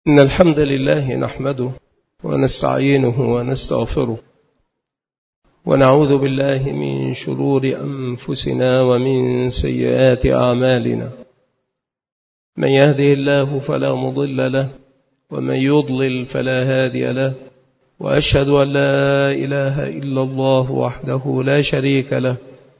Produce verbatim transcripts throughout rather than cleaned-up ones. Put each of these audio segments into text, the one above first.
إن الحمد لله نحمده ونستعينه ونستغفره ونعوذ بالله من شرور أنفسنا ومن سيئات أعمالنا. من يهده الله فلا مضل له ومن يضلل فلا هادي له، وأشهد أن لا إله إلا الله وحده لا شريك له،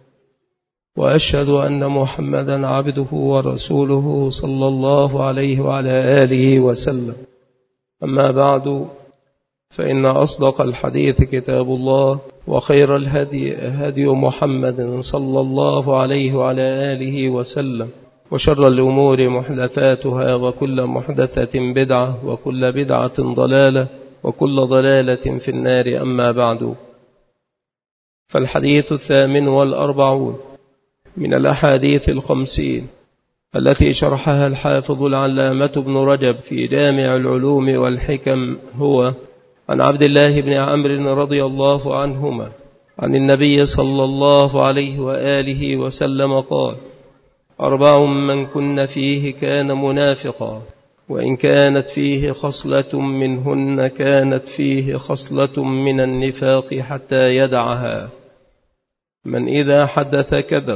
وأشهد أن محمدا عبده ورسوله صلى الله عليه وعلى آله وسلم. أما بعد، فإن أصدق الحديث كتاب الله، وخير الهدي هدي محمد صلى الله عليه وعلى آله وسلم، وشر الأمور محدثاتها، وكل محدثة بدعة، وكل بدعة ضلالة، وكل ضلالة في النار. أما بعد، فالحديث الثامن والأربعون من الأحاديث الخمسين التي شرحها الحافظ العلامة ابن رجب في جامع العلوم والحكم هو عن عبد الله بن عمرو رضي الله عنهما عن النبي صلى الله عليه وآله وسلم قال: أربع من كن فيه كان منافقا، وإن كانت فيه خصلة منهن كانت فيه خصلة من النفاق حتى يدعها: من إذا حدث كذب،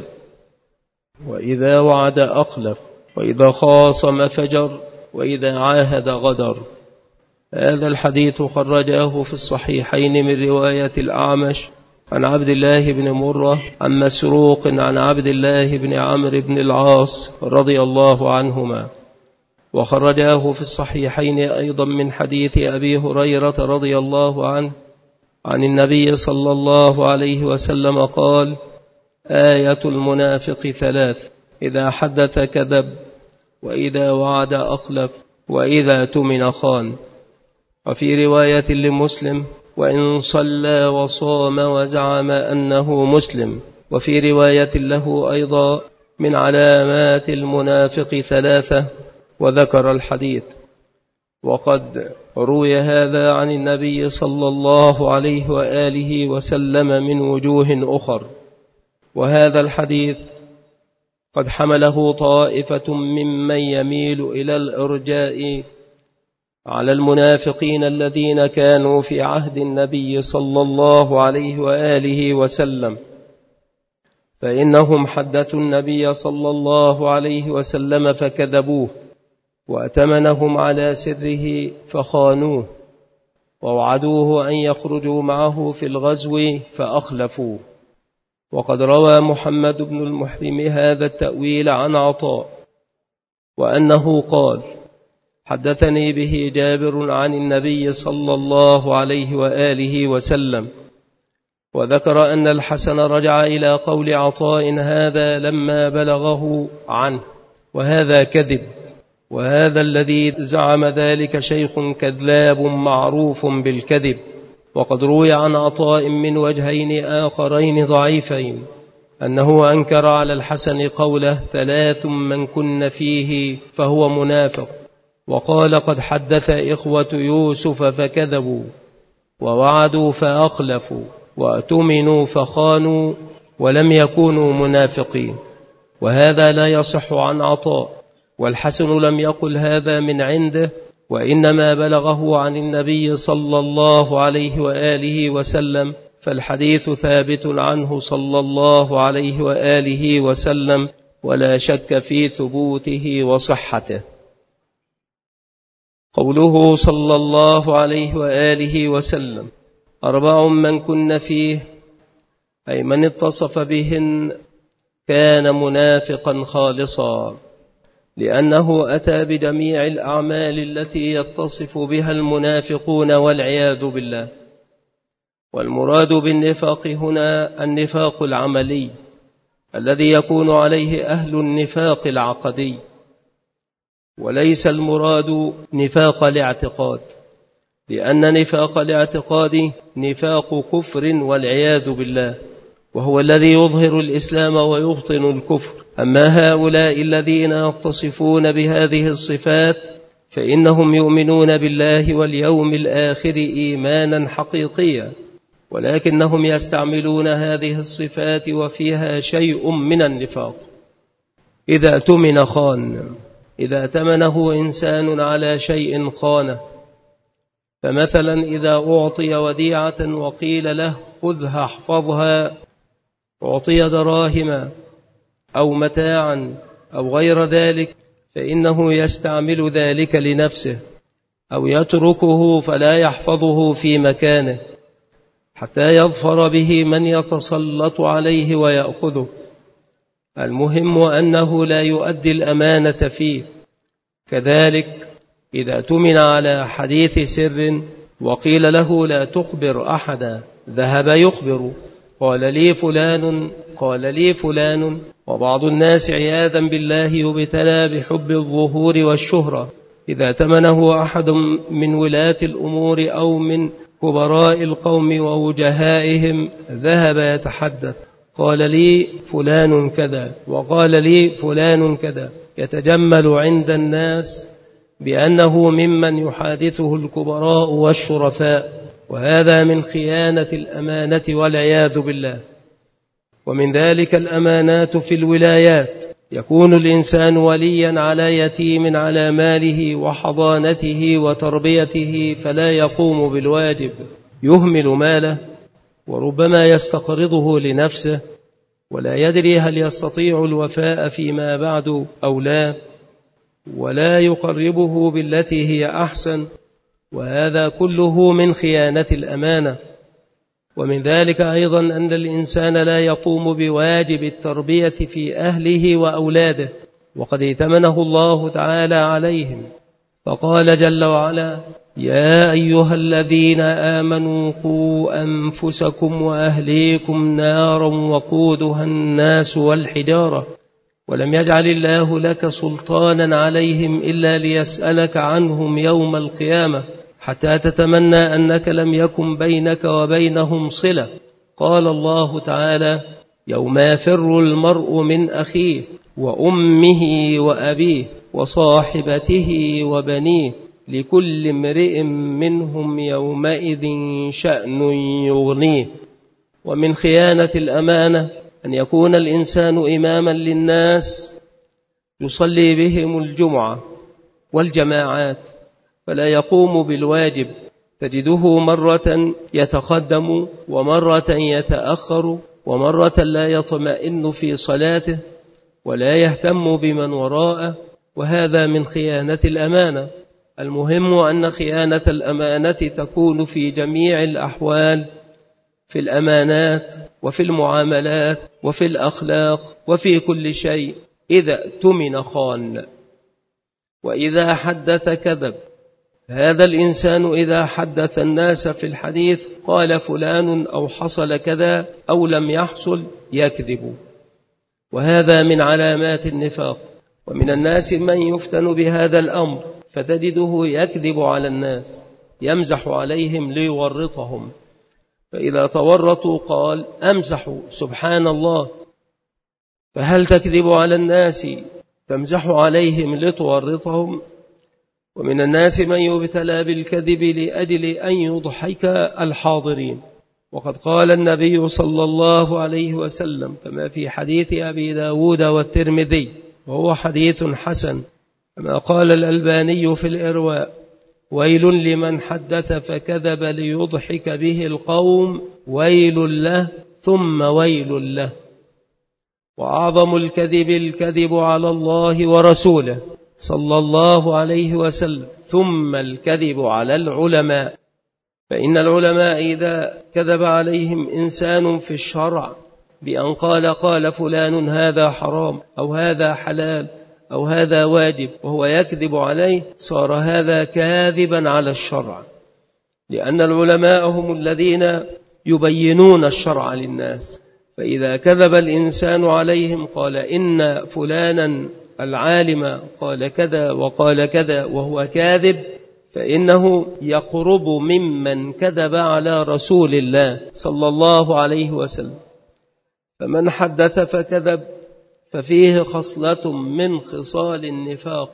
وإذا وعد أخلف، وإذا خاصم فجر، وإذا عاهد غدر. هذا الحديث خرجه في الصحيحين من رواية الأعمش عن عبد الله بن مرة عن مسروق عن عبد الله بن عمرو بن العاص رضي الله عنهما، وخرجه في الصحيحين أيضا من حديث أبي هريرة رضي الله عنه عن النبي صلى الله عليه وسلم قال: آية المنافق ثلاث: إذا حدث كذب، وإذا وعد أخلف، وإذا اؤتمن خان. وفي رواية لمسلم: وإن صلى وصام وزعم أنه مسلم. وفي رواية له أيضا: من علامات المنافق ثلاثة، وذكر الحديث. وقد روي هذا عن النبي صلى الله عليه وآله وسلم من وجوه أخر. وهذا الحديث قد حمله طائفة ممن يميل إلى الإرجاء على المنافقين الذين كانوا في عهد النبي صلى الله عليه وآله وسلم، فإنهم حدثوا النبي صلى الله عليه وسلم فكذبوه، وأتمنهم على سره فخانوه، ووعدوه أن يخرجوا معه في الغزو فأخلفوه. وقد روى محمد بن المحرم هذا التأويل عن عطاء، وأنه قال: حدثني به جابر عن النبي صلى الله عليه وآله وسلم. وذكر أن الحسن رجع إلى قول عطاء هذا لما بلغه عنه، وهذا كذب، وهذا الذي زعم ذلك شيخ كذاب معروف بالكذب. وقد روي عن عطاء من وجهين آخرين ضعيفين أنه أنكر على الحسن قوله: ثلاث من كن فيه فهو منافق، وقال: قد حدث إخوة يوسف فكذبوا، ووعدوا فأخلفوا، وأتمنوا فخانوا، ولم يكونوا منافقين. وهذا لا يصح عن عطاء، والحسن لم يقل هذا من عنده، وإنما بلغه عن النبي صلى الله عليه وآله وسلم، فالحديث ثابت عنه صلى الله عليه وآله وسلم، ولا شك في ثبوته وصحته. قوله صلى الله عليه وآله وسلم: أربع من كن فيه، أي من اتصف بهن كان منافقا خالصا، لأنه أتى بجميع الأعمال التي يتصف بها المنافقون والعياذ بالله. والمراد بالنفاق هنا النفاق العملي الذي يكون عليه أهل النفاق العقدي، وليس المراد نفاق الاعتقاد، لأن نفاق الاعتقاد نفاق كفر والعياذ بالله، وهو الذي يظهر الإسلام ويبطن الكفر. أما هؤلاء الذين يتصفون بهذه الصفات فإنهم يؤمنون بالله واليوم الآخر إيمانا حقيقيا، ولكنهم يستعملون هذه الصفات وفيها شيء من النفاق. إذا اؤتمن خان، إذا ائتمنه إنسان على شيء خانه. فمثلا إذا أعطي وديعة وقيل له خذها احفظها، أعطي دراهم أو متاعا أو غير ذلك، فإنه يستعمل ذلك لنفسه أو يتركه فلا يحفظه في مكانه حتى يظفر به من يتسلط عليه ويأخذه. المهم أنه لا يؤدي الأمانة فيه. كذلك إذا اؤتمن على حديث سر وقيل له لا تخبر أحدا، ذهب يخبر، قال لي فلان قال لي فلان. وبعض الناس عياذا بالله يبتلى بحب الظهور والشهرة. إذا ائتمنه أحد من ولاة الأمور أو من كبراء القوم ووجهائهم ذهب يتحدث، قال لي فلان كذا وقال لي فلان كذا، يتجمل عند الناس بأنه ممن يحادثه الكبراء والشرفاء، وهذا من خيانة الأمانة والعياذ بالله. ومن ذلك الأمانات في الولايات. يكون الإنسان وليا على يتيم على ماله وحضانته وتربيته فلا يقوم بالواجب، يهمل ماله وربما يستقرضه لنفسه ولا يدري هل يستطيع الوفاء فيما بعد أو لا، ولا يقربه بالتي هي أحسن، وهذا كله من خيانة الأمانة. ومن ذلك أيضا أن الإنسان لا يقوم بواجب التربية في أهله وأولاده، وقد ائتمنه الله تعالى عليهم، فقال جل وعلا: يا أيها الذين آمنوا قوا أنفسكم وأهليكم نارا وقودها الناس والحجارة، ولم يجعل الله لك سلطانا عليهم إلا ليسألك عنهم يوم القيامة حتى تتمنى أنك لم يكن بينك وبينهم صلة. قال الله تعالى: يوم يفر المرء من أخيه وأمه وأبيه وصاحبته وبنيه لكل امرئ منهم يومئذ شأن يغنيه. ومن خيانة الأمانة أن يكون الإنسان إماما للناس يصلي بهم الجمعة والجماعات فلا يقوم بالواجب، تجده مرة يتقدم ومرة يتأخر ومرة لا يطمئن في صلاته ولا يهتم بمن وراءه، وهذا من خيانة الأمانة. المهم أن خيانة الأمانة تكون في جميع الأحوال، في الأمانات وفي المعاملات وفي الأخلاق وفي كل شيء. إذا اؤتمن خان وإذا حدث كذب. هذا الإنسان إذا حدث الناس في الحديث قال فلان أو حصل كذا أو لم يحصل يكذب، وهذا من علامات النفاق. ومن الناس من يفتن بهذا الأمر فتجده يكذب على الناس، يمزح عليهم ليورطهم، فإذا تورطوا قال أمزح سبحان الله. فهل تكذب على الناس تمزح عليهم لتورطهم؟ ومن الناس من يبتلى بالكذب لأجل أن يضحك الحاضرين، وقد قال النبي صلى الله عليه وسلم كما في حديث أبي داود والترمذي وهو حديث حسن، كما قال الألباني في الإرواء: ويل لمن حدث فكذب ليضحك به القوم، ويل له ثم ويل له. وأعظم الكذب الكذب على الله ورسوله صلى الله عليه وسلم، ثم الكذب على العلماء. فإن العلماء إذا كذب عليهم إنسان في الشرع بأن قال قال فلان هذا حرام أو هذا حلال أو هذا واجب وهو يكذب عليه، صار هذا كاذبا على الشرع، لأن العلماء هم الذين يبينون الشرع للناس. فإذا كذب الإنسان عليهم قال إن فلانا العالم قال كذا وقال كذا وهو كاذب، فإنه يقرب ممن كذب على رسول الله صلى الله عليه وسلم. فمن حدث فكذب ففيه خصلة من خصال النفاق.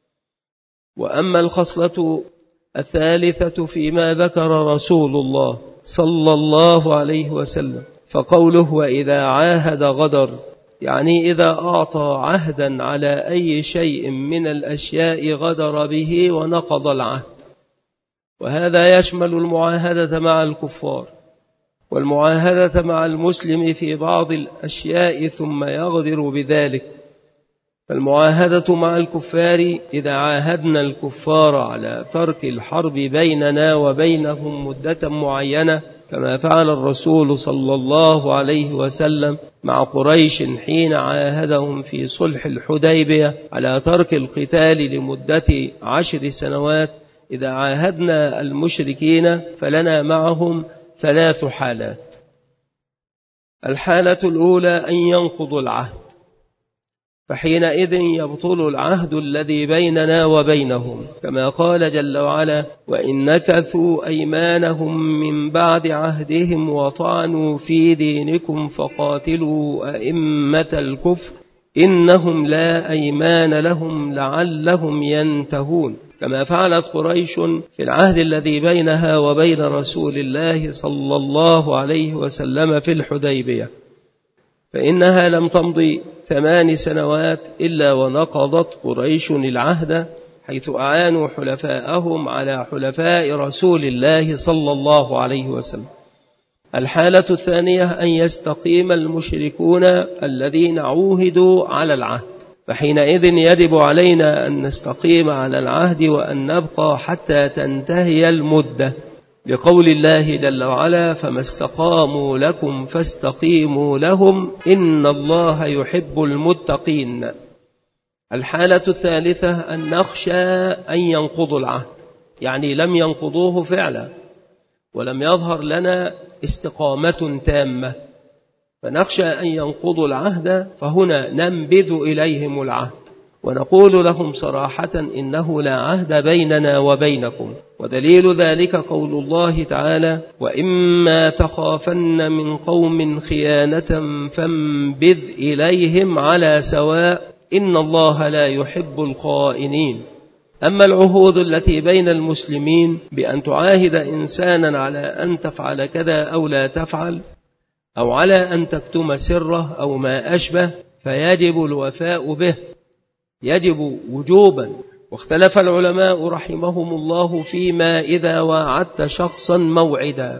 وأما الخصلة الثالثة فيما ذكر رسول الله صلى الله عليه وسلم فقوله: وإذا عاهد غدر. يعني إذا أعطى عهدا على أي شيء من الأشياء غدر به ونقض العهد، وهذا يشمل المعاهدة مع الكفار والمعاهدة مع المسلم في بعض الأشياء ثم يغدر بذلك. فالمعاهدة مع الكفار إذا عاهدنا الكفار على ترك الحرب بيننا وبينهم مدة معينة كما فعل الرسول صلى الله عليه وسلم مع قريش حين عاهدهم في صلح الحديبية على ترك القتال لمدة عشر سنوات، إذا عاهدنا المشركين فلنا معهم ثلاث حالات. الحالة الأولى أن ينقضوا العهد، فحينئذ يبطل العهد الذي بيننا وبينهم، كما قال جل وعلا: وإن نكثوا أيمانهم من بعد عهدهم وطعنوا في دينكم فقاتلوا أئمة الكفر إنهم لا أيمان لهم لعلهم ينتهون، كما فعلت قريش في العهد الذي بينها وبين رسول الله صلى الله عليه وسلم في الحديبية، فإنها لم تمضي ثمان سنوات إلا ونقضت قريش العهد، حيث أعانوا حلفاءهم على حلفاء رسول الله صلى الله عليه وسلم. الحالة الثانية أن يستقيم المشركون الذين عوهدوا على العهد، فحينئذ يجب علينا أن نستقيم على العهد وأن نبقى حتى تنتهي المدة، لقول الله جل وعلا: فما استقاموا لكم فاستقيموا لهم إن الله يحب المتقين. الحالة الثالثة أن نخشى أن ينقضوا العهد، يعني لم ينقضوه فعلا ولم يظهر لنا استقامة تامة، فنخشى أن ينقضوا العهد، فهنا ننبذ إليهم العهد ونقول لهم صراحة إنه لا عهد بيننا وبينكم. ودليل ذلك قول الله تعالى: وإما تخافن من قوم خيانة فانبذ إليهم على سواء إن الله لا يحب الخائنين. أما العهود التي بين المسلمين بأن تعاهد إنسانا على أن تفعل كذا أو لا تفعل، أو على أن تكتم سره أو ما أشبه، فيجب الوفاء به، يجب وجوبا. واختلف العلماء رحمهم الله فيما إذا وعدت شخصا موعدا،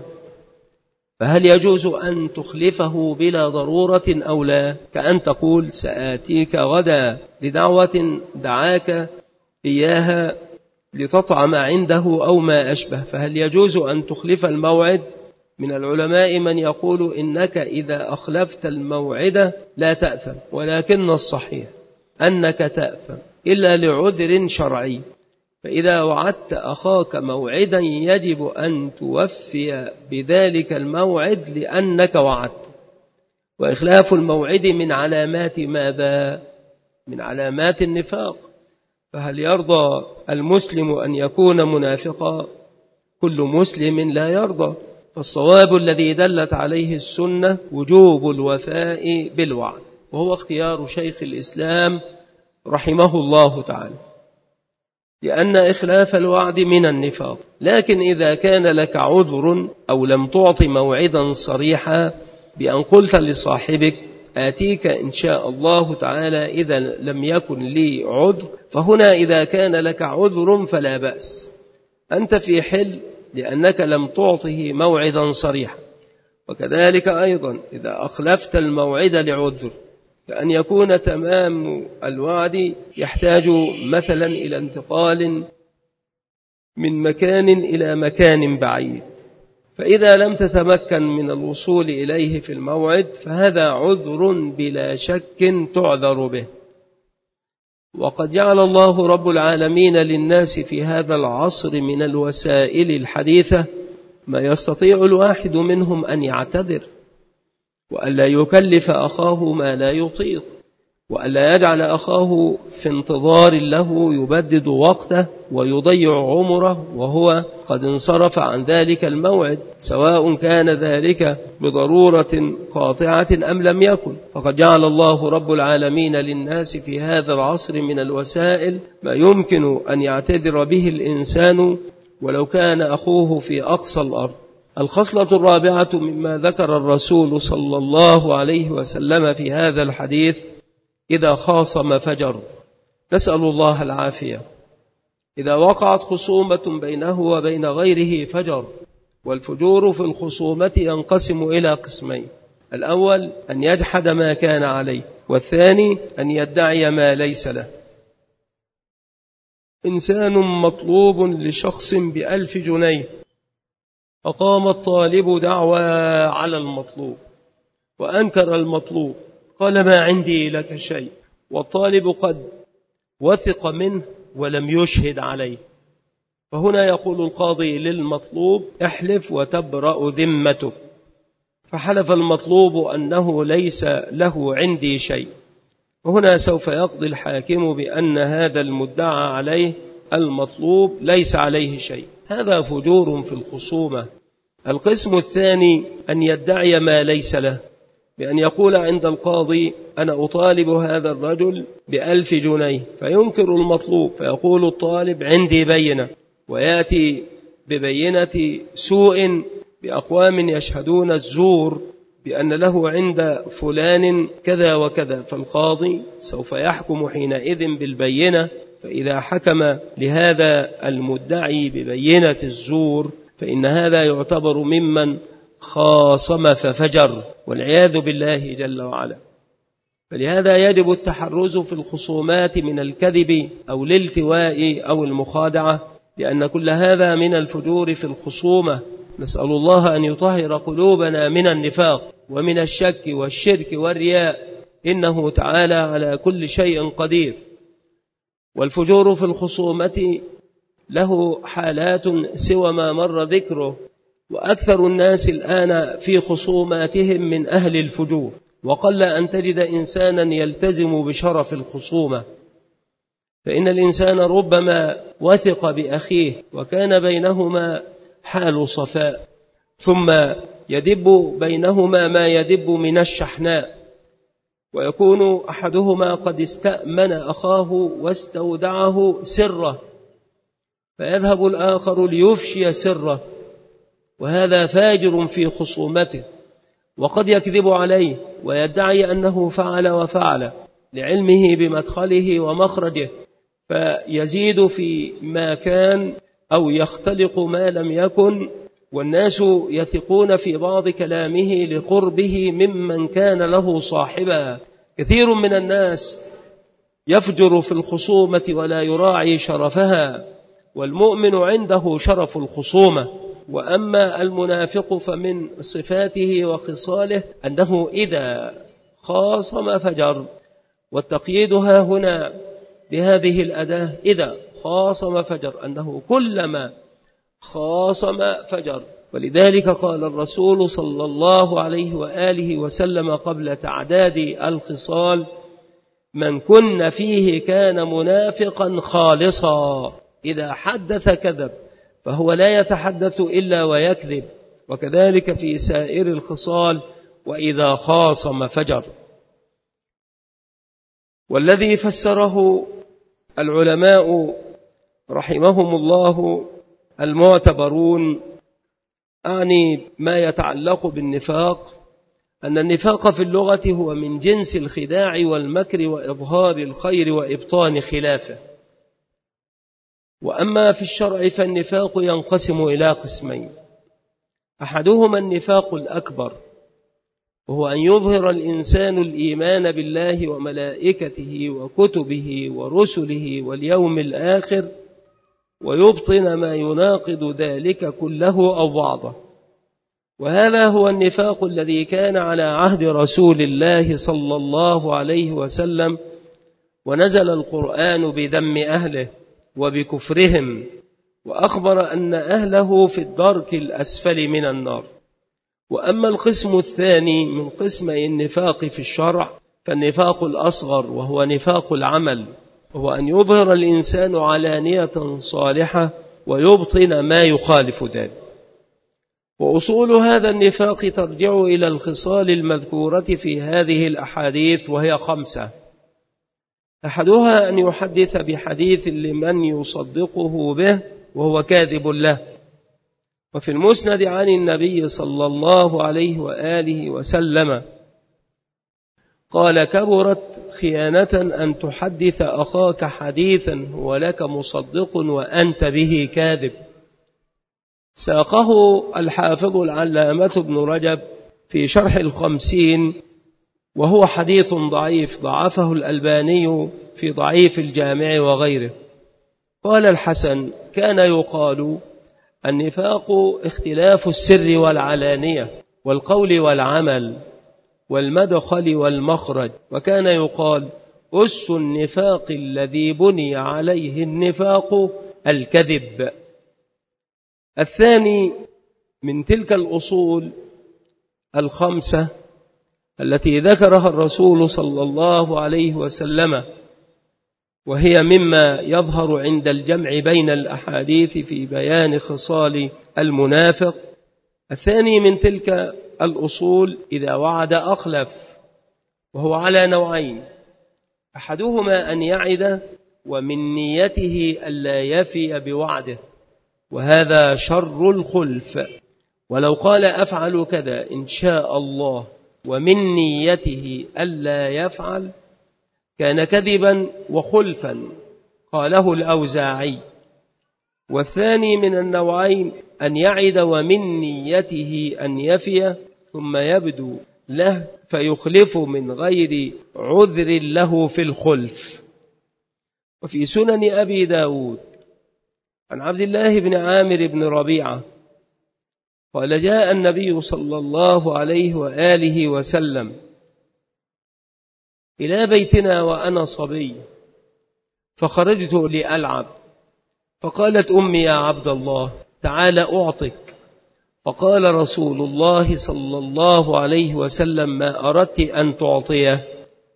فهل يجوز أن تخلفه بلا ضرورة أو لا، كأن تقول سآتيك غدا لدعوة دعاك إياها لتطعم عنده أو ما أشبه، فهل يجوز أن تخلف الموعد؟ من العلماء من يقول إنك إذا أخلفت الموعد لا تأثم، ولكن الصحيح أنك تأثم إلا لعذر شرعي. فإذا وعدت أخاك موعدا يجب أن توفي بذلك الموعد لأنك وعدت. وإخلاف الموعد من علامات ماذا؟ من علامات النفاق. فهل يرضى المسلم أن يكون منافقا؟ كل مسلم لا يرضى. فالصواب الذي دلت عليه السنة وجوب الوفاء بالوعد، وهو اختيار شيخ الإسلام رحمه الله تعالى، لأن إخلاف الوعد من النفاق. لكن إذا كان لك عذر أو لم تعط موعدا صريحا بأن قلت لصاحبك آتيك إن شاء الله تعالى إذا لم يكن لي عذر، فهنا إذا كان لك عذر فلا بأس، أنت في حل لأنك لم تعطه موعدا صريحا. وكذلك أيضا إذا أخلفت الموعد لعذر، كأن يكون تمام الوعد يحتاج مثلا إلى انتقال من مكان إلى مكان بعيد، فإذا لم تتمكن من الوصول إليه في الموعد فهذا عذر بلا شك تعذر به. وقد جعل الله رب العالمين للناس في هذا العصر من الوسائل الحديثة ما يستطيع الواحد منهم أن يعتذر، وألا يكلف أخاه ما لا يطيق، وألا يجعل أخاه في انتظار له يبدد وقته ويضيع عمره وهو قد انصرف عن ذلك الموعد، سواء كان ذلك بضرورة قاطعة أم لم يكن. فقد جعل الله رب العالمين للناس في هذا العصر من الوسائل ما يمكن أن يعتذر به الإنسان ولو كان أخوه في أقصى الأرض. الخصلة الرابعة مما ذكر الرسول صلى الله عليه وسلم في هذا الحديث: إذا خاصم فجر. نسأل الله العافية. إذا وقعت خصومة بينه وبين غيره فجر. والفجور في الخصومة ينقسم إلى قسمين: الأول أن يجحد ما كان عليه، والثاني أن يدعي ما ليس له. إنسان مطلوب لشخص بألف جنيه، فقام الطالب دعوى على المطلوب وأنكر المطلوب، قال: ما عندي لك شيء، والطالب قد وثق منه ولم يشهد عليه. فهنا يقول القاضي للمطلوب: احلف وتبرأ ذمتك. فحلف المطلوب أنه ليس له عندي شيء. وهنا سوف يقضي الحاكم بأن هذا المدعى عليه المطلوب ليس عليه شيء. هذا فجور في الخصومة. القسم الثاني أن يدعي ما ليس له، بأن يقول عند القاضي: أنا أطالب هذا الرجل بألف جنيه، فينكر المطلوب، فيقول الطالب: عندي بينة، ويأتي ببينة سوء بأقوام يشهدون الزور بأن له عند فلان كذا وكذا. فالقاضي سوف يحكم حينئذ بالبينة. فإذا حكم لهذا المدعي ببينة الزور فإن هذا يعتبر ممن خاصم ففجر، والعياذ بالله جل وعلا. فلهذا يجب التحرز في الخصومات من الكذب أو الالتواء أو المخادعة، لأن كل هذا من الفجور في الخصومة. نسأل الله أن يطهر قلوبنا من النفاق ومن الشك والشرك والرياء، إنه تعالى على كل شيء قدير. والفجور في الخصومة له حالات سوى ما مر ذكره، وأكثر الناس الآن في خصوماتهم من أهل الفجور، وقل أن تجد إنسانا يلتزم بشرف الخصومة. فإن الإنسان ربما وثق بأخيه وكان بينهما حال صفاء، ثم يدب بينهما ما يدب من الشحناء، ويكون أحدهما قد استأمن أخاه واستودعه سره، فيذهب الآخر ليفشي سره، وهذا فاجر في خصومته، وقد يكذب عليه ويدعي أنه فعل وفعل لعلمه بمدخله ومخرجه، فيزيد في ما كان أو يختلق ما لم يكن، والناس يثقون في بعض كلامه لقربه ممن كان له صاحبا. كثير من الناس يفجر في الخصومة ولا يراعي شرفها، والمؤمن عنده شرف الخصومة. وأما المنافق فمن صفاته وخصاله أنه إذا خاصم فجر، والتقييدها هنا بهذه الأداة: إذا خاصم فجر، أنه كلما خاصم فجر. ولذلك قال الرسول صلى الله عليه وآله وسلم قبل تعداد الخصال: من كن فيه كان منافقا خالصا، إذا حدث كذب، فهو لا يتحدث إلا ويكذب. وكذلك في سائر الخصال: وإذا خاصم فجر. والذي فسره العلماء رحمهم الله المعتبرون، أعني ما يتعلق بالنفاق، أن النفاق في اللغة هو من جنس الخداع والمكر وإظهار الخير وإبطان خلافه. وأما في الشرع فالنفاق ينقسم إلى قسمين: أحدهما النفاق الأكبر، وهو أن يظهر الإنسان الإيمان بالله وملائكته وكتبه ورسله واليوم الآخر، ويبطن ما يناقض ذلك كله أو بعضه. وهذا هو النفاق الذي كان على عهد رسول الله صلى الله عليه وسلم، ونزل القرآن بذم أهله وبكفرهم، وأخبر أن أهله في الدرك الأسفل من النار. وأما القسم الثاني من قسمي النفاق في الشرع فالنفاق الأصغر، وهو نفاق العمل، وهو أن يظهر الإنسان علانية صالحة ويبطن ما يخالف ذلك. وأصول هذا النفاق ترجع إلى الخصال المذكورة في هذه الأحاديث، وهي خمسة: أحدها أن يحدث بحديث لمن يصدقه به وهو كاذب له، وفي المسند عن النبي صلى الله عليه وآله وسلم قال: كبرت خيانة أن تحدث أخاك حديثا هو لك مصدق وأنت به كاذب. ساقه الحافظ العلامة ابن رجب في شرح الخمسين، وهو حديث ضعيف ضعفه الألباني في ضعيف الجامع وغيره. قال الحسن: كان يقال النفاق اختلاف السر والعلانية والقول والعمل والمدخل والمخرج، وكان يقال أس النفاق الذي بني عليه النفاق الكذب. الثاني من تلك الأصول الخمسة التي ذكرها الرسول صلى الله عليه وسلم، وهي مما يظهر عند الجمع بين الأحاديث في بيان خصال المنافق. الثاني من تلك الأصول: إذا وعد أخلف، وهو على نوعين: أحدهما أن يعد ومن نيته ألا يفي بوعده، وهذا شر الخلف، ولو قال أفعل كذا إن شاء الله ومن نيته ألا يفعل كان كذبا وخلفا، قاله الأوزاعي. والثاني من النوعين أن يعد ومن نيته أن يفي ثم يبدو له فيخلف من غير عذر له في الخلف. وفي سنن أبي داود عن عبد الله بن عامر بن ربيعة قال: جاء النبي صلى الله عليه وآله وسلم إلى بيتنا وأنا صبي، فخرجت لألعب، فقالت أمي: يا عبد الله تعال أعطك. فقال رسول الله صلى الله عليه وسلم: ما أردت أن تعطيه؟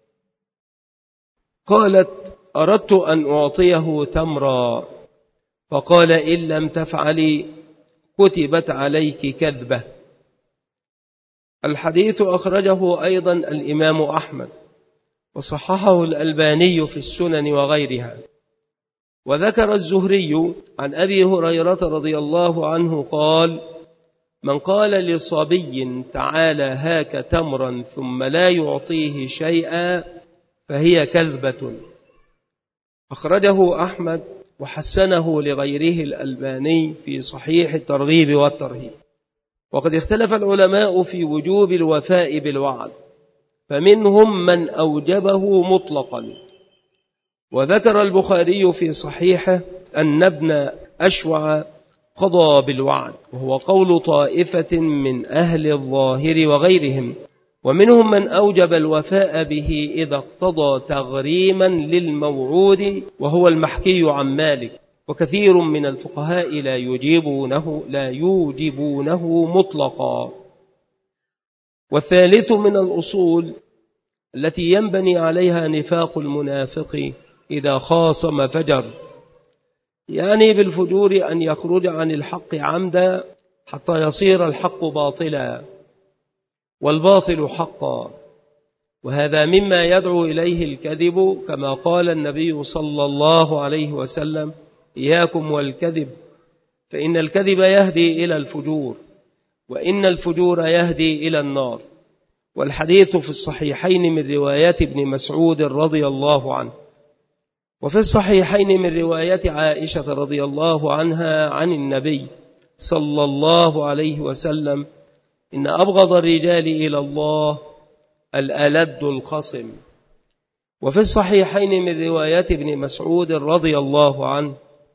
قالت: أردت أن أعطيه تمرا. فقال: إن لم تفعلي كتبت عليك كذبة. الحديث أخرجه أيضا الإمام أحمد، وصححه الألباني في السنن وغيرها. وذكر الزهري عن أبي هريرة رضي الله عنه قال: من قال لصبي تعالى هاك تمرا ثم لا يعطيه شيئا فهي كذبة. أخرجه أحمد وحسنه لغيره الألباني في صحيح الترغيب والترهيب. وقد اختلف العلماء في وجوب الوفاء بالوعد، فمنهم من أوجبه مطلقا. وذكر البخاري في صحيحه أن ابن أشوع قضى بالوعد، وهو قول طائفة من أهل الظاهر وغيرهم. ومنهم من أوجب الوفاء به إذا اقتضى تغريما للموعود، وهو المحكي عن مالك. وكثير من الفقهاء لا يوجبونه, لا يوجبونه مطلقا. والثالث من الأصول التي ينبني عليها نفاق المنافق إذا خاصم فجر، يعني بالفجور أن يخرج عن الحق عمدا حتى يصير الحق باطلا والباطل حقا، وهذا مما يدعو إليه الكذب، كما قال النبي صلى الله عليه وسلم: إياكم والكذب فإن الكذب يهدي إلى الفجور، وإن الفجور يهدي إلى النار. والحديث في الصحيحين من رواية ابن مسعود رضي الله عنه، وفي الصحيحين من رواية عائشة رضي الله عنها عن النبي صلى الله عليه وسلم: إن أبغض الرجال إلى الله الألد الخصم. وفي الصحيحين من رواية ابن مسعود رضي الله عنه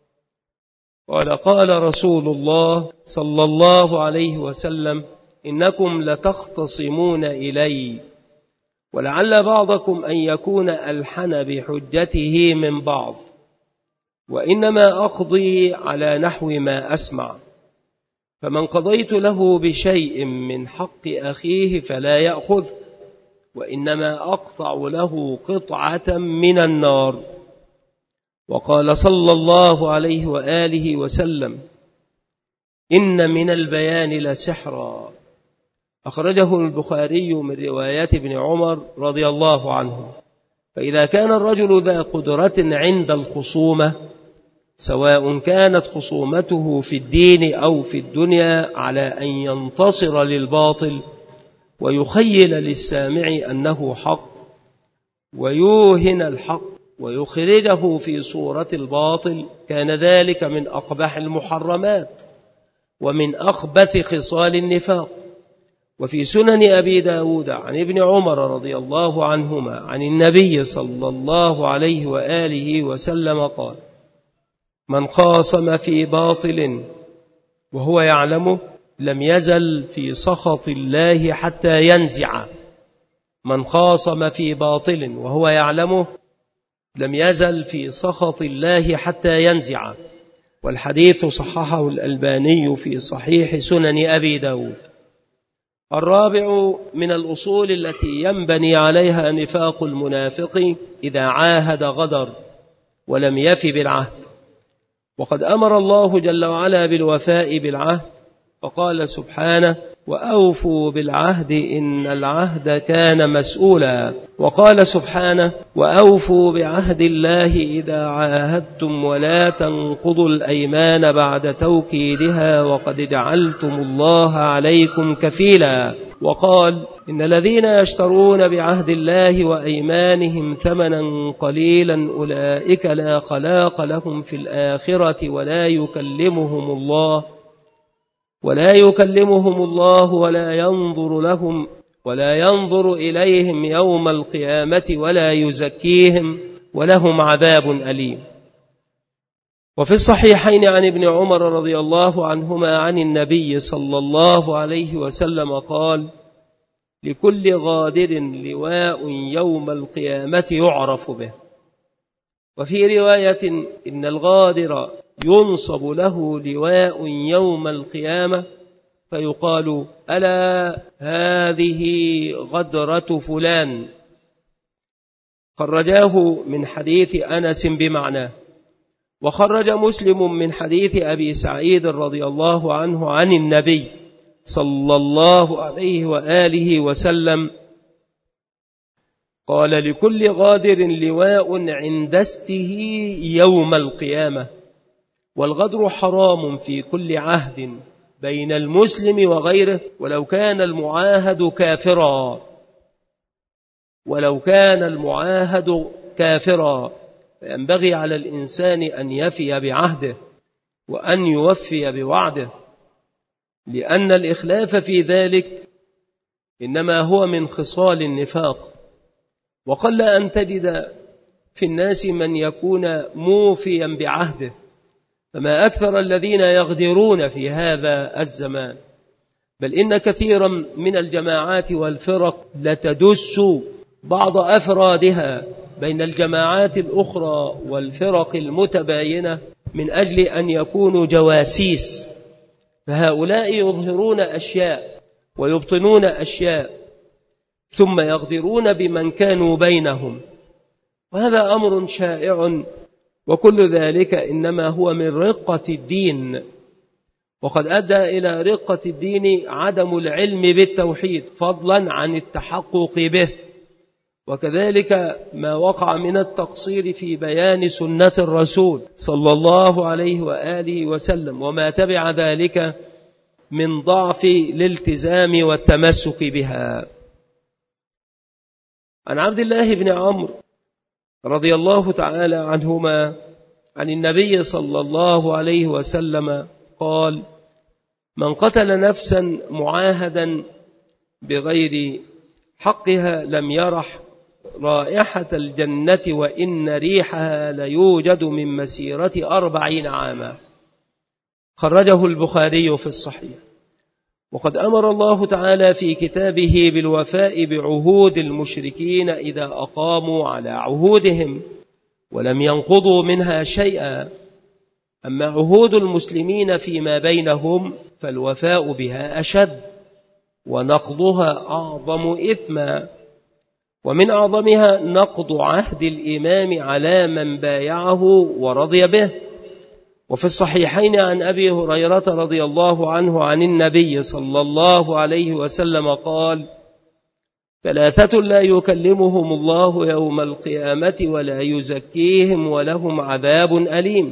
قال: قال رسول الله صلى الله عليه وسلم: إنكم لتختصمون إلي، ولعل بعضكم أن يكون ألحن بحجته من بعض، وإنما أقضي على نحو ما أسمع، فمن قضيت له بشيء من حق أخيه فلا يأخذ، وإنما أقطع له قطعة من النار. وقال صلى الله عليه وآله وسلم: إن من البيان لسحرا. أخرجه البخاري من روايات ابن عمر رضي الله عنه. فإذا كان الرجل ذا قدرة عند الخصومة سواء كانت خصومته في الدين أو في الدنيا، على أن ينتصر للباطل ويخيل للسامع أنه حق ويوهن الحق ويخرجه في صورة الباطل، كان ذلك من أقبح المحرمات ومن أخبث خصال النفاق. وفي سنن أبي داود عن ابن عمر رضي الله عنهما عن النبي صلى الله عليه وآله وسلم قال: من خاصم في باطل وهو يعلمه لم يزل في سخط الله حتى ينزع. من خاصم في باطل وهو يعلمه لم يزل في سخط الله حتى ينزع. والحديث صححه الألباني في صحيح سنن أبي داود. الرابع من الأصول التي ينبني عليها نفاق المنافق: إذا عاهد غدر ولم يف بالعهد. وقد أمر الله جل وعلا بالوفاء بالعهد، فقال سبحانه: وأوفوا بالعهد إن العهد كان مسؤولا. وقال سبحانه: وأوفوا بعهد الله إذا عاهدتم ولا تنقضوا الأيمان بعد توكيدها وقد جعلتم الله عليكم كفيلا. وقال: إن الذين يشترون بعهد الله وأيمانهم ثمنا قليلا أولئك لا خلاق لهم في الآخرة ولا يكلمهم الله ولا يكلمهم الله ولا ينظر لهم ولا ينظر إليهم يوم القيامة ولا يزكيهم ولهم عذاب أليم. وفي الصحيحين عن ابن عمر رضي الله عنهما عن النبي صلى الله عليه وسلم قال: لكل غادر لواء يوم القيامة يعرف به. وفي رواية: إن الغادر ينصب له لواء يوم القيامة فيقال: ألا هذه غدرة فلان. خرجاه من حديث أنس بمعناه. وخرج مسلم من حديث أبي سعيد رضي الله عنه عن النبي صلى الله عليه وآله وسلم قال: لكل غادر لواء عند استه يوم القيامة. والغدر حرام في كل عهد بين المسلم وغيره، ولو كان المعاهد كافرا ولو كان المعاهد كافرا فينبغي على الإنسان أن يفي بعهده وأن يوفي بوعده، لأن الإخلاف في ذلك إنما هو من خصال النفاق. وقل أن تجد في الناس من يكون موفيا بعهده، فما أكثر الذين يغدرون في هذا الزمان. بل إن كثيرا من الجماعات والفرق لتدس بعض أفرادها بين الجماعات الأخرى والفرق المتباينة من أجل أن يكونوا جواسيس، فهؤلاء يظهرون أشياء ويبطنون أشياء ثم يغدرون بمن كانوا بينهم، وهذا أمر شائع. وكل ذلك إنما هو من رقة الدين، وقد أدى إلى رقة الدين عدم العلم بالتوحيد فضلا عن التحقق به، وكذلك ما وقع من التقصير في بيان سنة الرسول صلى الله عليه وآله وسلم، وما تبع ذلك من ضعف الالتزام والتمسك بها. عن عبد الله بن عمرو رضي الله تعالى عنهما عن النبي صلى الله عليه وسلم قال: من قتل نفسا معاهدا بغير حقها لم يرح رائحة الجنة وإن ريحها ليوجد من مسيرة أربعين عاما. خرجه البخاري في الصحيح. وقد أمر الله تعالى في كتابه بالوفاء بعهود المشركين إذا أقاموا على عهودهم ولم ينقضوا منها شيئا. أما عهود المسلمين فيما بينهم فالوفاء بها أشد ونقضها أعظم إثما، ومن أعظمها نقض عهد الإمام على من بايعه ورضي به. وفي الصحيحين عن أبي هريرة رضي الله عنه عن النبي صلى الله عليه وسلم قال: ثلاثة لا يكلمهم الله يوم القيامة ولا يزكيهم ولهم عذاب أليم: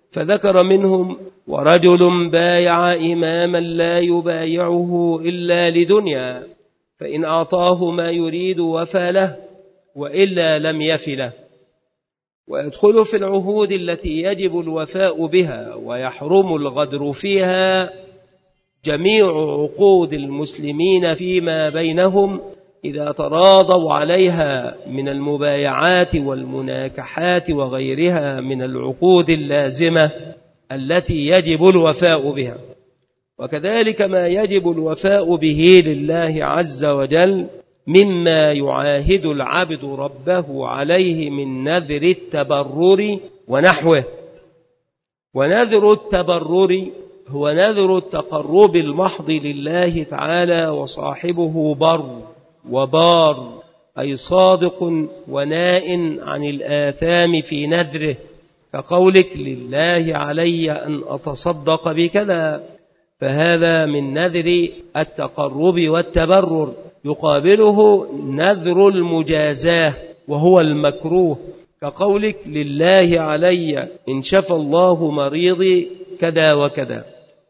فذكر منهم: ورجل بايع إماما لا يبايعه إلا لدنيا، فإن أعطاه ما يريد وفى له، وإلا لم يف له. ويدخل في العهود التي يجب الوفاء بها ويحرم الغدر فيها جميع عقود المسلمين فيما بينهم إذا تراضوا عليها من المبايعات والمناكحات وغيرها من العقود اللازمة التي يجب الوفاء بها. وكذلك ما يجب الوفاء به لله عز وجل مما يعاهد العبد ربه عليه من نذر التبرر ونحوه. ونذر التبرر هو نذر التقرب المحض لله تعالى، وصاحبه بر وبار، أي صادق وناء عن الآثام في نذره، كقولك: لله علي أن أتصدق بكذا، فهذا من نذر التقرب والتبرر. يقابله نذر المجازاه وهو المكروه، كقولك: لله علي إن شفى الله مريضي كذا وكذا.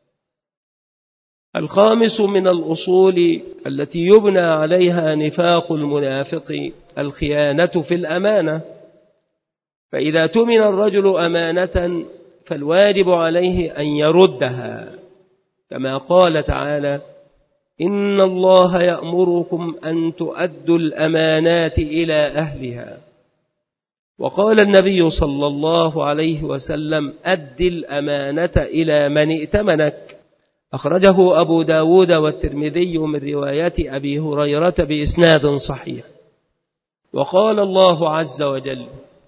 الخامس من الأصول التي يبنى عليها نفاق المنافق الخيانة في الأمانة. فإذا تمن الرجل أمانة فالواجب عليه أن يردها، كما قال تعالى: إن الله يأمركم أن تؤدوا الأمانات إلى أهلها. وقال النبي صلى الله عليه وسلم: أد الأمانة إلى من ائتمنك. أخرجه أبو داود والترمذي من رواية أبي هريرة بإسناد صحيح. وقال الله عز وجل: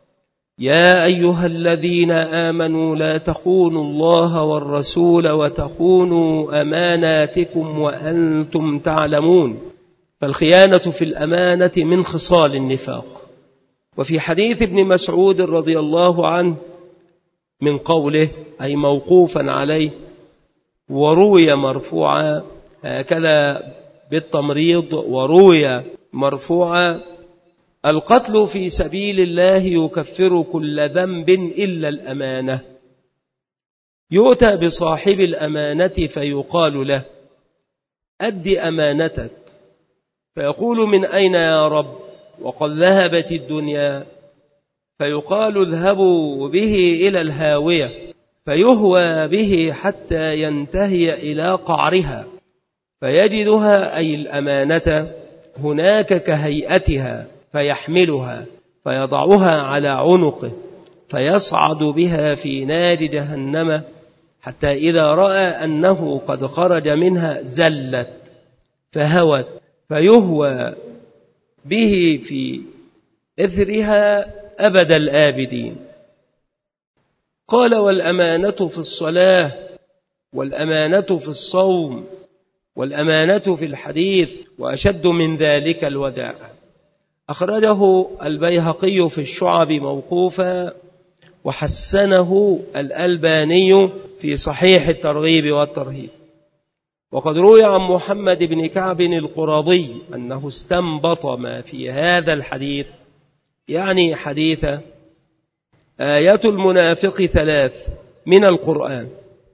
يا أيها الذين آمنوا لا تخونوا الله والرسول وتخونوا أماناتكم وأنتم تعلمون. فالخيانة في الأمانة من خصال النفاق. وفي حديث ابن مسعود رضي الله عنه من قوله، أي موقوفا عليه، وروي مرفوعا، هكذا بالتمريض، وروي مرفوعا: القتل في سبيل الله يكفر كل ذنب إلا الأمانة. يؤتى بصاحب الأمانة فيقال له: أد أمانتك، فيقول: من أين يا رب؟ وقد ذهبت الدنيا. فيقال: اذهبوا به إلى الهاوية، فيهوى به حتى ينتهي إلى قعرها، فيجدها، أي الأمانة، هناك كهيئتها، فيحملها فيضعها على عنقه، فيصعد بها في نار جهنم، حتى إذا رأى أنه قد خرج منها زلت فهوت، فيهوى به في إثرها أبد الآبدين. قال: والأمانة في الصلاة، والأمانة في الصوم، والأمانة في الحديث، وأشد من ذلك الوداع. أخرجه البيهقي في الشعب موقوفا، وحسنه الألباني في صحيح الترغيب والترهيب. وقد روي عن محمد بن كعب القرظي أنه استنبط ما في هذا الحديث، يعني حديث آية المنافق ثلاث من القرآن.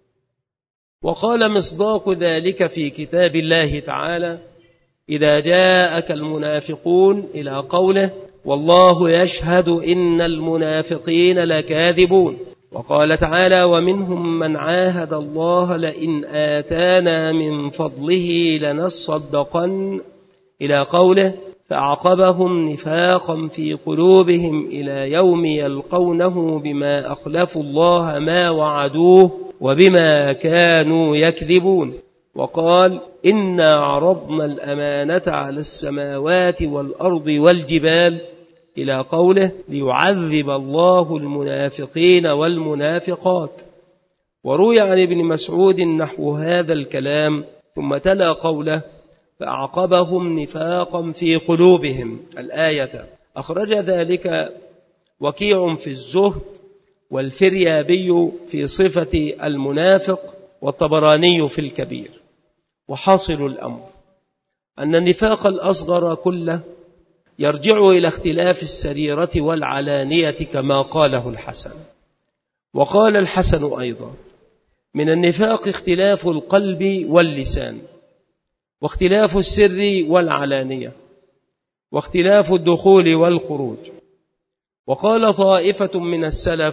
وقال: مصداق ذلك في كتاب الله تعالى: إذا جاءك المنافقون، إلى قوله: والله يشهد إن المنافقين لكاذبون. وقال تعالى: ومنهم من عاهد الله لئن آتانا من فضله لنصدقن، إلى قوله: فأعقبهم نفاقا في قلوبهم إلى يوم يلقونه بما أخلفوا الله ما وعدوه وبما كانوا يكذبون. وقال: إنا عرضنا الأمانة على السماوات والأرض والجبال، إلى قوله: ليعذب الله المنافقين والمنافقات. وروي عن ابن مسعود نحو هذا الكلام، ثم تلا قوله: فأعقبهم نفاقا في قلوبهم، الآية. أخرج ذلك وكيع في الزهد، والفريابي في صفة المنافق، والطبراني في الكبير. وحاصل الأمر أن النفاق الأصغر كله يرجع إلى اختلاف السريرة والعلانية، كما قاله الحسن. وقال الحسن أيضا: من النفاق اختلاف القلب واللسان، واختلاف السر والعلانية، واختلاف الدخول والخروج. وقال طائفة من السلف: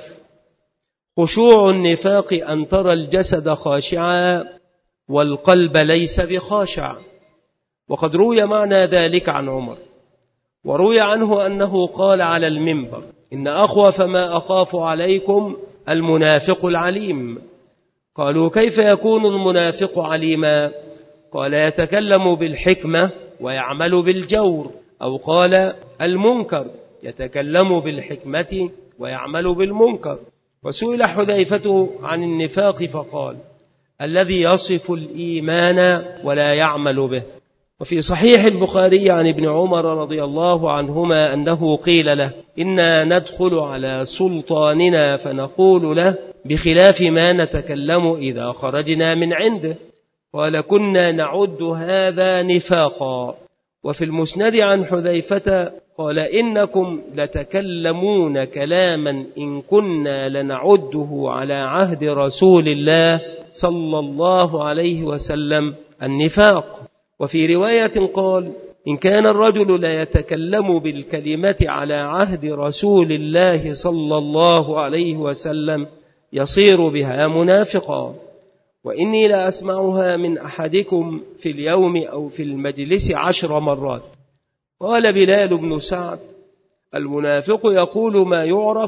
خشوع النفاق أن ترى الجسد خاشعا والقلب ليس بخاشع. وقد روي معنى ذلك عن عمر، وروي عنه أنه قال على المنبر: إن أخوف ما أخاف عليكم المنافق العليم. قالوا: كيف يكون المنافق عليما؟ قال: يتكلم بالحكمة ويعمل بالجور. أو قال: المنكر يتكلم بالحكمة ويعمل بالمنكر. وسئل حذيفة عن النفاق فقال: الذي يصف الإيمان ولا يعمل به. وفي صحيح البخاري عن ابن عمر رضي الله عنهما أنه قيل له: إنا ندخل على سلطاننا فنقول له بخلاف ما نتكلم إذا خرجنا من عنده. قال: كنا نعد هذا نفاقا. وفي المسند عن حذيفة قال: إنكم لتكلمون كلاما إن كنا لنعده على عهد رسول الله صلى الله عليه وسلم النفاق. وفي رواية قال: إن كان الرجل لا يتكلم بالكلمة على عهد رسول الله صلى الله عليه وسلم يصير بها منافقا. وإني لا أسمعها من أحدكم في اليوم أو في المجلس عشر مرات. قال بلال بن سعد: المنافق يقول ما يعرف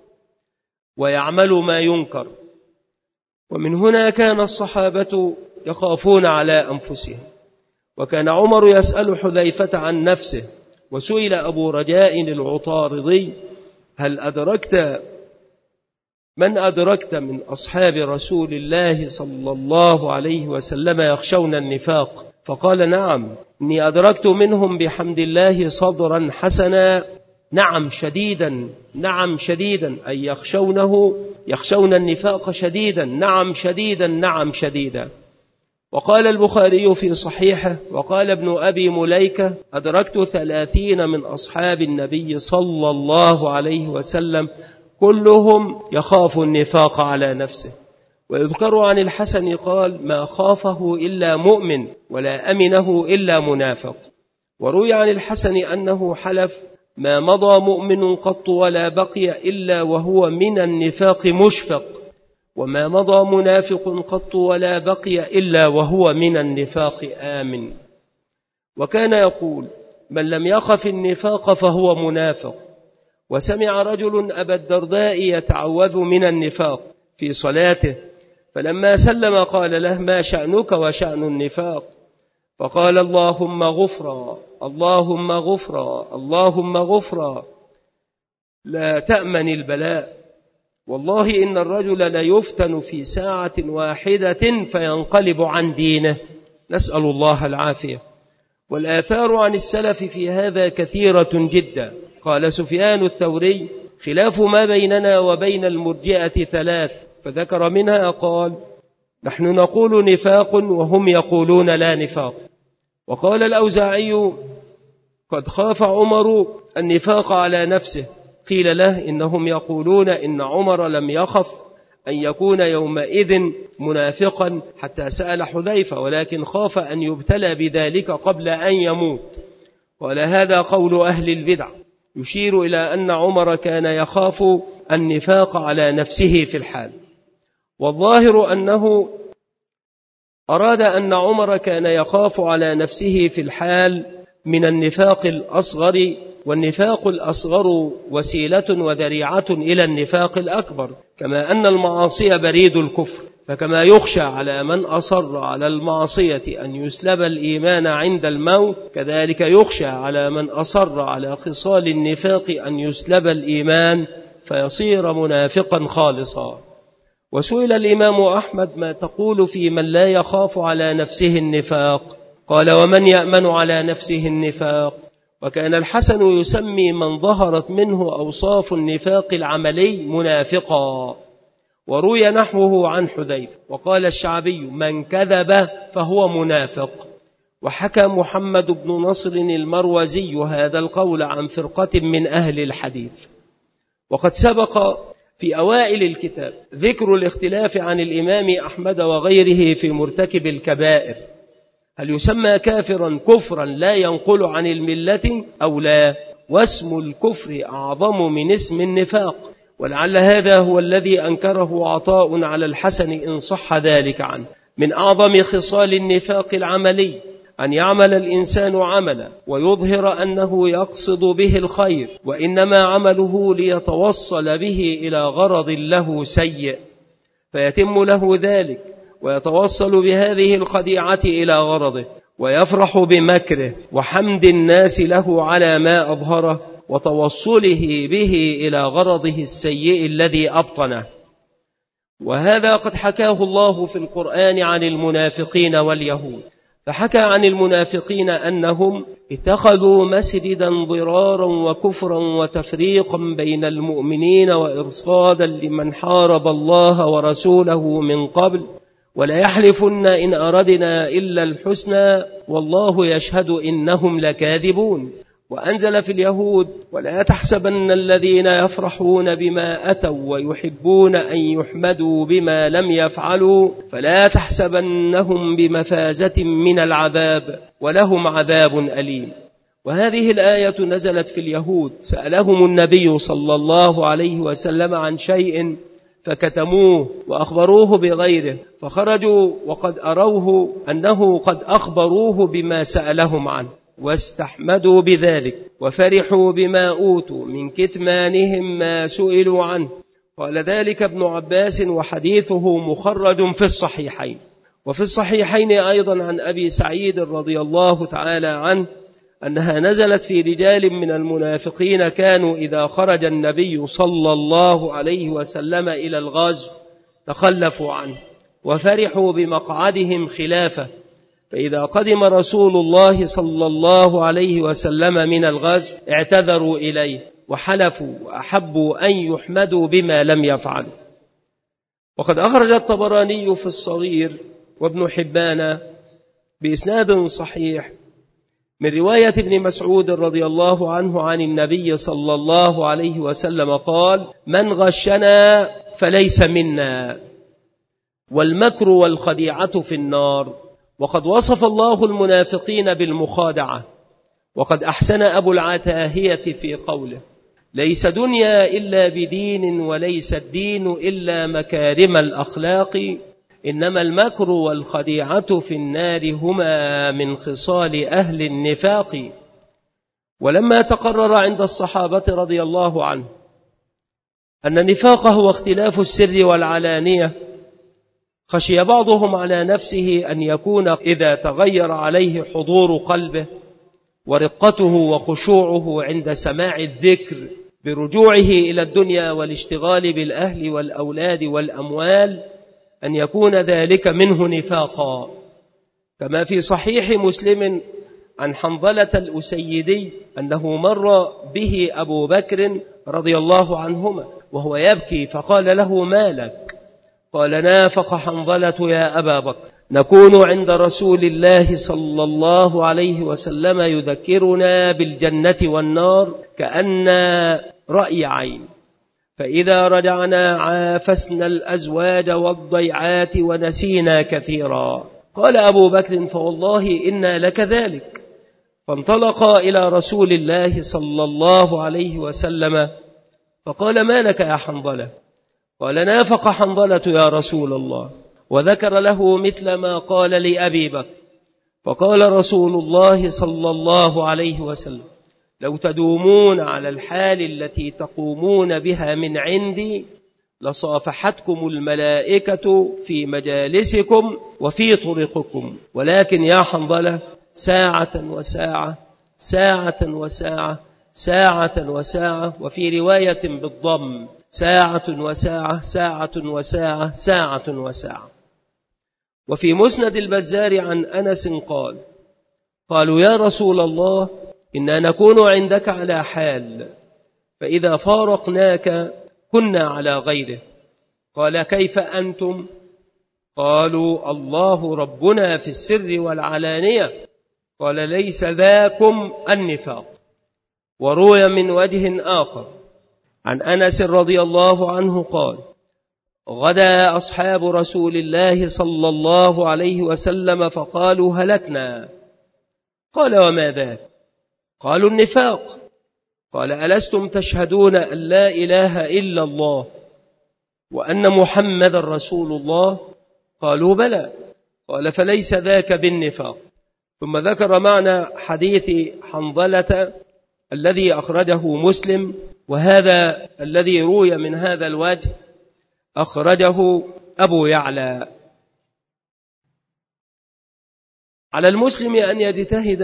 ويعمل ما ينكر. ومن هنا كان الصحابة يخافون على أنفسهم. وكان عمر يسأل حذيفة عن نفسه. وسئل أبو رجاء العطاردي: هل أدركت من أدركت من أصحاب رسول الله صلى الله عليه وسلم يخشون النفاق؟ فقال: نعم، إني أدركت منهم بحمد الله صدرا حسنا، نعم شديدا، نعم شديدا، أي يخشونه يخشون النفاق شديدا، نعم شديدا، نعم شديدا. وقال البخاري في صحيحه: وقال ابن أبي مليكة: أدركت ثلاثين من أصحاب النبي صلى الله عليه وسلم كلهم يخاف النفاق على نفسه. ويذكر عن الحسن قال: ما خافه إلا مؤمن ولا أمنه إلا منافق. وروي عن الحسن أنه حلف: ما مضى مؤمن قط ولا بقي إلا وهو من النفاق مشفق، وما مضى منافق قط ولا بقي إلا وهو من النفاق آمن. وكان يقول: من لم يخف النفاق فهو منافق. وسمع رجل أبا الدرداء يتعوذ من النفاق في صلاته، فلما سلم قال له: ما شأنك وشأن النفاق؟ فقال: اللهم غفرا، اللهم غفرا، اللهم غفرا، لا تأمن البلاء. والله إن الرجل ليفتن في ساعة واحدة فينقلب عن دينه، نسأل الله العافية. والآثار عن السلف في هذا كثيرة جدا. قال سفيان الثوري: خلاف ما بيننا وبين المرجئة ثلاث، فذكر منها قال: نحن نقول نفاق وهم يقولون لا نفاق. وقال الأوزاعي: قد خاف عمر النفاق على نفسه. قيل له: إنهم يقولون إن عمر لم يخف أن يكون يومئذ منافقا حتى سأل حذيفة، ولكن خاف أن يبتلى بذلك قبل أن يموت. قال: هذا قول أهل البدع، يشير إلى أن عمر كان يخاف النفاق على نفسه في الحال. والظاهر أنه أراد أن عمر كان يخاف على نفسه في الحال من النفاق الأصغر، والنفاق الأصغر وسيلة وذريعة إلى النفاق الأكبر، كما أن المعاصي بريد الكفر. فكما يخشى على من أصر على المعصية أن يسلب الإيمان عند الموت، كذلك يخشى على من أصر على خصال النفاق أن يسلب الإيمان فيصير منافقا خالصا. وسئل الإمام أحمد: ما تقول في من لا يخاف على نفسه النفاق؟ قال: ومن يأمن على نفسه النفاق؟ وكان الحسن يسمي من ظهرت منه أوصاف النفاق العملي منافقا. وروي نحوه عن حذيفة. وقال الشعبي: من كذب فهو منافق. وحكى محمد بن نصر المروزي هذا القول عن فرقة من أهل الحديث. وقد سبق في أوائل الكتاب ذكر الاختلاف عن الإمام أحمد وغيره في مرتكب الكبائر، هل يسمى كافرا كفرا لا ينقل عن الملة أو لا؟ واسم الكفر أعظم من اسم النفاق، ولعل هذا هو الذي أنكره عطاء على الحسن إن صح ذلك عنه. من أعظم خصال النفاق العملي أن يعمل الإنسان عملا ويظهر أنه يقصد به الخير، وإنما عمله ليتوصل به إلى غرض له سيء، فيتم له ذلك ويتوصل بهذه الخديعة إلى غرضه، ويفرح بمكره وحمد الناس له على ما أظهره وتوصله به إلى غرضه السيء الذي أبطنه. وهذا قد حكاه الله في القرآن عن المنافقين واليهود، فحكى عن المنافقين أنهم اتخذوا مسجدا ضرارا وكفرا وتفريقا بين المؤمنين وإرصادا لمن حارب الله ورسوله من قبل، ولا يحلفن إن أردنا إلا الحسنى والله يشهد إنهم لكاذبون. وأنزل في اليهود: ولا تحسبن الذين يفرحون بما أتوا ويحبون أن يحمدوا بما لم يفعلوا فلا تحسبنهم بمفازة من العذاب ولهم عذاب أليم. وهذه الآية نزلت في اليهود، سألهم النبي صلى الله عليه وسلم عن شيء فكتموه وأخبروه بغيره، فخرجوا وقد أروه أنه قد أخبروه بما سألهم عنه واستحمدوا بذلك وفرحوا بما أوتوا من كتمانهم ما سئلوا عنه. قال ذلك ابن عباس، وحديثه مخرج في الصحيحين. وفي الصحيحين أيضا عن أبي سعيد رضي الله تعالى عنه أنها نزلت في رجال من المنافقين كانوا إذا خرج النبي صلى الله عليه وسلم إلى الغزو تخلفوا عنه وفرحوا بمقعدهم خلافه، فإذا قدم رسول الله صلى الله عليه وسلم من الغزو اعتذروا إليه وحلفوا وأحبوا أن يحمدوا بما لم يفعلوا. وقد أخرج الطبراني في الصغير وابن حبان بإسناد صحيح من رواية ابن مسعود رضي الله عنه عن النبي صلى الله عليه وسلم قال: من غشنا فليس منا، والمكر والخديعة في النار. وقد وصف الله المنافقين بالمخادعة، وقد أحسن أبو العتاهية في قوله: ليس دنيا إلا بدين وليس الدين إلا مكارم الأخلاق، إنما المكر والخديعة في النار هما من خصال أهل النفاق. ولما تقرر عند الصحابة رضي الله عنه أن النفاق هو اختلاف السر والعلانية، خشي بعضهم على نفسه أن يكون إذا تغير عليه حضور قلبه ورقته وخشوعه عند سماع الذكر برجوعه إلى الدنيا والاشتغال بالأهل والأولاد والأموال أن يكون ذلك منه نفاقا، كما في صحيح مسلم عن حنظلة الأسيدي أنه مر به أبو بكر رضي الله عنهما وهو يبكي فقال له: ما لك؟ قال: نافق حنظلة يا أبا بكر، نكون عند رسول الله صلى الله عليه وسلم يذكرنا بالجنة والنار كأن رأي عين، فإذا رجعنا عافسنا الأزواج والضيعات ونسينا كثيرا. قال أبو بكر: فوالله إنا لكذلك. فانطلقا إلى رسول الله صلى الله عليه وسلم فقال: ما لك يا حنظلة؟ قال: نافق حنظلة يا رسول الله، وذكر له مثل ما قال لأبي بكر. فقال رسول الله صلى الله عليه وسلم: لو تدومون على الحال التي تقومون بها من عندي لصافحتكم الملائكة في مجالسكم وفي طرقكم، ولكن يا حنظلة ساعة وساعة ساعة وساعة ساعة وساعة، وفي رواية بالضم ساعة وساعة ساعة وساعة ساعة وساعة. وفي مسند البزار عن أنس قال: قالوا يا رسول الله إنا نكون عندك على حال، فإذا فارقناك كنا على غيره. قال: كيف أنتم؟ قالوا: الله ربنا في السر والعلانية. قال: ليس ذاكم النفاق. وروي من وجه آخر عن أنس رضي الله عنه قال: غدا أصحاب رسول الله صلى الله عليه وسلم فقالوا: هلكنا. قال: وما ذاك؟ قالوا: النفاق. قال: ألستم تشهدون أن لا إله إلا الله وأن محمد رسول الله؟ قالوا: بلى. قال: فليس ذاك بالنفاق. ثم ذكر معنى حديث حنظلة الذي أخرجه مسلم، وهذا الذي روي من هذا الوجه أخرجه أبو يعلى. على المسلم أن يجتهد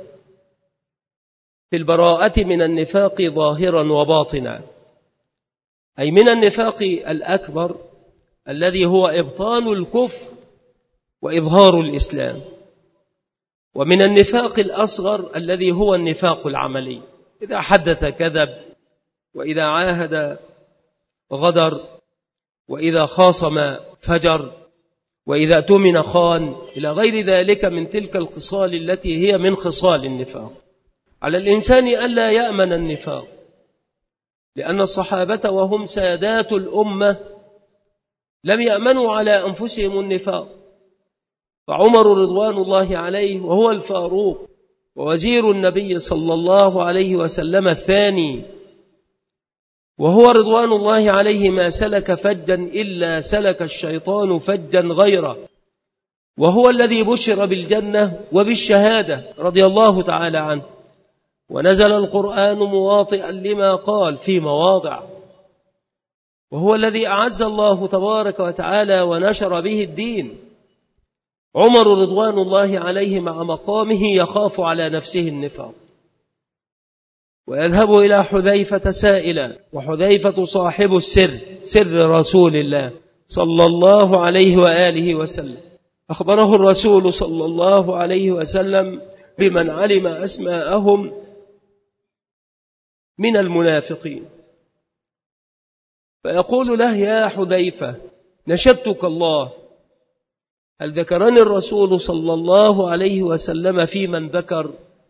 في البراءة من النفاق ظاهرا وباطنا، أي من النفاق الأكبر الذي هو إبطان الكفر وإظهار الإسلام، ومن النفاق الأصغر الذي هو النفاق العملي، إذا حدث كذب، وإذا عاهد غدر، وإذا خاصم فجر، وإذا اؤتمن خان، إلى غير ذلك من تلك الخصال التي هي من خصال النفاق. على الإنسان ألا يأمن النفاق، لأن الصحابة وهم سادات الأمة لم يأمنوا على أنفسهم النفاق. فعمر رضوان الله عليه وهو الفاروق ووزير النبي صلى الله عليه وسلم الثاني، وهو رضوان الله عليه ما سلك فجا إلا سلك الشيطان فجا غيره، وهو الذي بشر بالجنة وبالشهادة رضي الله تعالى عنه، ونزل القرآن مواطئا لما قال في مواضع، وهو الذي أعز الله تبارك وتعالى ونشر به الدين. عمر رضوان الله عليه مع مقامه يخاف على نفسه النفاق، ويذهب إلى حذيفة سائلا، وحذيفة صاحب السر، سر رسول الله صلى الله عليه وآله وسلم. أخبره الرسول صلى الله عليه وسلم بمن علم أسماءهم من المنافقين، فيقول له: يا حذيفة نشدتك الله، هل ذكرني الرسول صلى الله عليه وسلم في من ذكر؟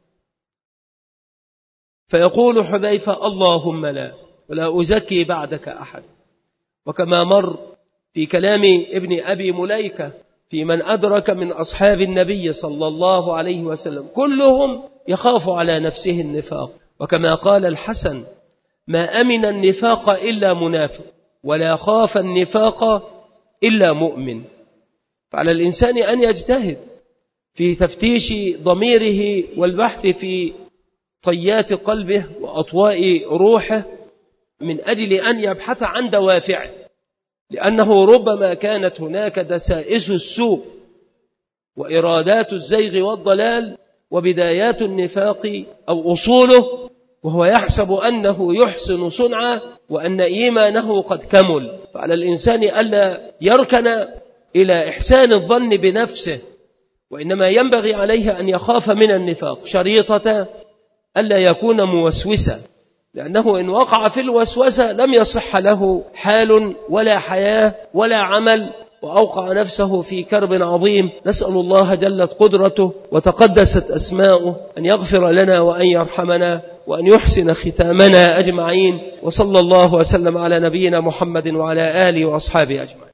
فيقول حذيفة: اللهم لا، ولا أزكي بعدك أحد. وكما مر في كلام ابن أبي مليكة في من أدرك من أصحاب النبي صلى الله عليه وسلم كلهم يخاف على نفسه النفاق، وكما قال الحسن: ما أمن النفاق إلا منافق، ولا خاف النفاق إلا مؤمن. فعلى الإنسان أن يجتهد في تفتيش ضميره والبحث في طيات قلبه وأطواء روحه من أجل أن يبحث عن دوافعه، لأنه ربما كانت هناك دسائس السوء وإرادات الزيغ والضلال وبدايات النفاق أو أصوله، وهو يحسب أنه يحسن صنعا وأن إيمانه قد كمل. فعلى الإنسان ألا يركن إلى إحسان الظن بنفسه، وإنما ينبغي عليه أن يخاف من النفاق شريطة ألا يكون موسوسا، لأنه إن وقع في الوسوسة لم يصح له حال ولا حياة ولا عمل، وأوقع نفسه في كرب عظيم. نسأل الله جلت قدرته وتقدست أسماؤه أن يغفر لنا وأن يرحمنا وأن يحسن ختامنا أجمعين، وصلى الله وسلم على نبينا محمد وعلى آله وأصحابه أجمعين.